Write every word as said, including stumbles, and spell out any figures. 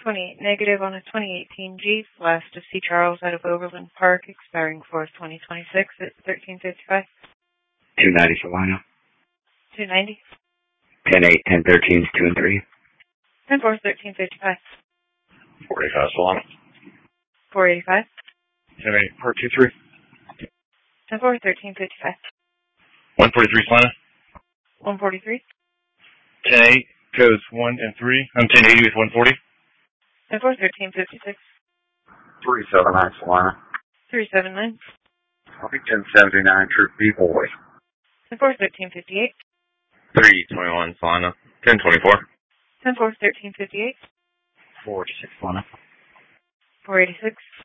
twenty-eight negative on a twenty eighteen Jeep west of C. Charles out of Overland Park, expiring fourth twenty twenty-six at thirteen fifty-five. two ninety Salina. two ninety. ten eight, ten thirteen, two and three. ten four, thirteen fifty-five. four eighty-five Salina. four eighty-five. ten eight, part two three. ten four, thirteen fifty-five. one forty-three Salina. one forty-three. ten eight, codes one and three. I'm ten eighty with one forty. ten four, thirteen fifty-six. three seven nine Salina. three seven nine. ten seventy-nine Troop B boy. ten four, thirteen fifty-eight. three twenty-one Salina. ten twenty-four. ten four, thirteen fifty-eight. four eighty-six Salina. four eighty-six.